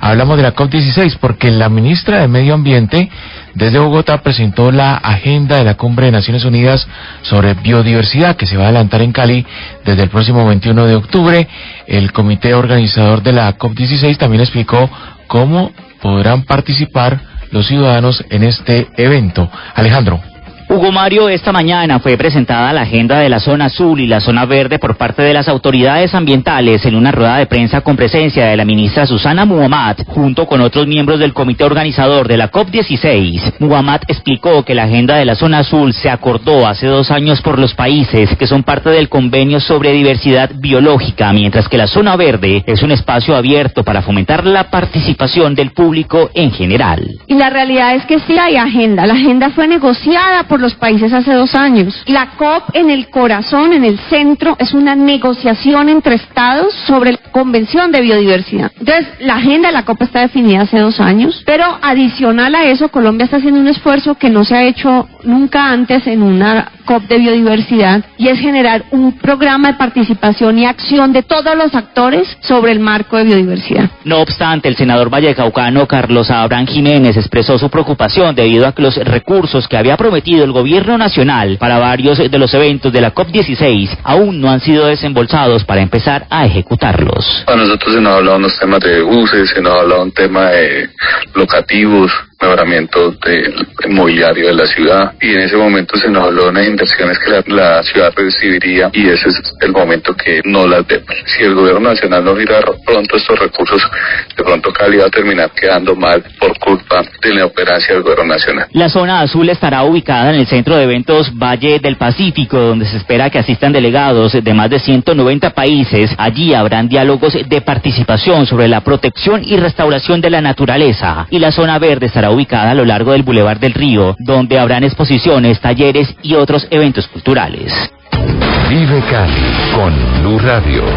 hablamos de la COP16, porque la ministra de Medio Ambiente desde Bogotá presentó la agenda de la Cumbre de Naciones Unidas sobre biodiversidad, que se va a adelantar en Cali desde el próximo 21 de octubre. El comité organizador de la COP16 también explicó cómo podrán participar los ciudadanos en este evento. Alejandro. Hugo Mario, esta mañana fue presentada la agenda de la zona azul y la zona verde por parte de las autoridades ambientales en una rueda de prensa con presencia de la ministra Susana Muhammad, junto con otros miembros del comité organizador de la COP16. Muhammad explicó que la agenda de la zona azul se acordó hace 2 años por los países que son parte del convenio sobre diversidad biológica, mientras que la zona verde es un espacio abierto para fomentar la participación del público en general. Y la realidad es que sí hay agenda. La agenda fue negociada por los países hace 2 años. La COP en el corazón, en el centro, es una negociación entre estados sobre la Convención de Biodiversidad. Entonces, la agenda de la COP está definida hace 2 años, pero adicional a eso, Colombia está haciendo un esfuerzo que no se ha hecho nunca antes en una COP de biodiversidad, y es generar un programa de participación y acción de todos los actores sobre el marco de biodiversidad. No obstante, el senador vallecaucano Carlos Abraham Jiménez expresó su preocupación debido a que los recursos que había prometido el gobierno nacional para varios de los eventos de la COP16 aún no han sido desembolsados para empezar a ejecutarlos. A nosotros se nos ha hablado unos temas de buses, se nos ha hablado un tema de locativos, mejoramiento del mobiliario de la ciudad, y en ese momento se nos habló de unas inversiones que la ciudad recibiría, y ese es el momento que no las vemos. Si el gobierno nacional no gira pronto estos recursos, de pronto Cali va a terminar quedando mal por culpa de la inoperancia del gobierno nacional. La zona azul estará ubicada en el centro de eventos Valle del Pacífico, donde se espera que asistan delegados de más de 190 países. Allí habrán diálogos de participación sobre la protección y restauración de la naturaleza, y la zona verde estará ubicada a lo largo del Boulevard del Río, donde habrán exposiciones, talleres y otros eventos culturales. Vive Cali con Blue Radio.